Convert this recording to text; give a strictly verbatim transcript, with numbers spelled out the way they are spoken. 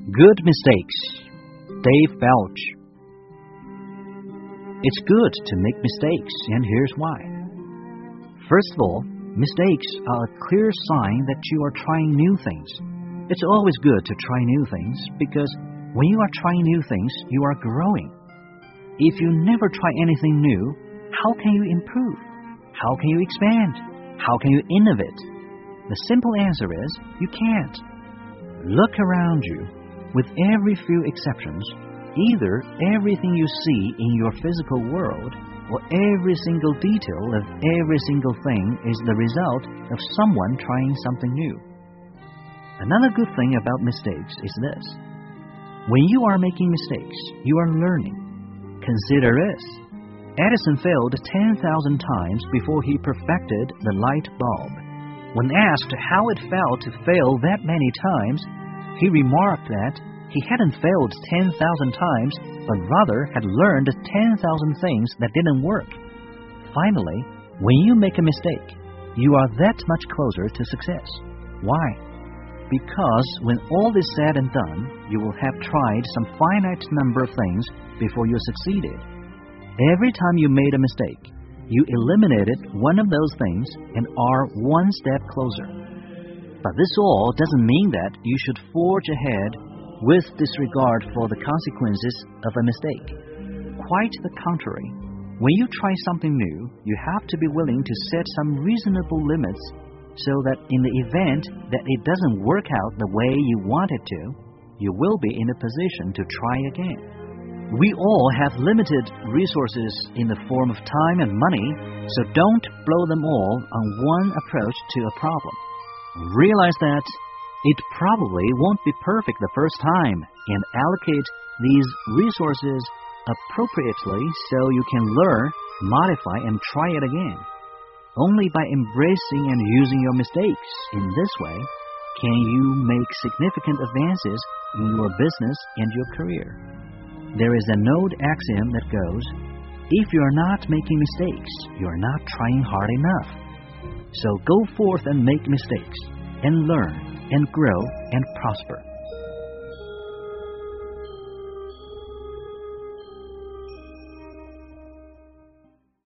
Good mistakes. Dave Belch. It's good to make mistakes, and here's why. First of all, mistakes are a clear sign that you are trying new things. It's always good to try new things because when you are trying new things, you are growing. If you never try anything new, how can you improve? How can you expand? How can you innovate? The simple answer is you can't. Look around you. With every few exceptions, either everything you see in your physical world or every single detail of every single thing is the result of someone trying something new. Another good thing about mistakes is this. When you are making mistakes, you are learning. Consider this. Edison failed ten thousand times before he perfected the light bulb. When asked how it felt to fail that many times, he remarked that he hadn't failed ten thousand times, but rather had learned ten thousand things that didn't work. Finally, when you make a mistake, you are that much closer to success. Why? Because when all is said and done, you will have tried some finite number of things before you succeeded. Every time you made a mistake, you eliminated one of those things and are one step closer. But this all doesn't mean that you should forge ahead with disregard for the consequences of a mistake. Quite the contrary. When you try something new, you have to be willing to set some reasonable limits so that in the event that it doesn't work out the way you want it to, you will be in a position to try again. We all have limited resources in the form of time and money, so don't blow them all on one approach to a problem. Realize that it probably won't be perfect the first time and allocate these resources appropriately so you can learn, modify, and try it again. Only by embracing and using your mistakes in this way can you make significant advances in your business and your career. There is an old axiom that goes, if you are not making mistakes, you are not trying hard enough. So go forth and make mistakes, and learn, and grow, and prosper.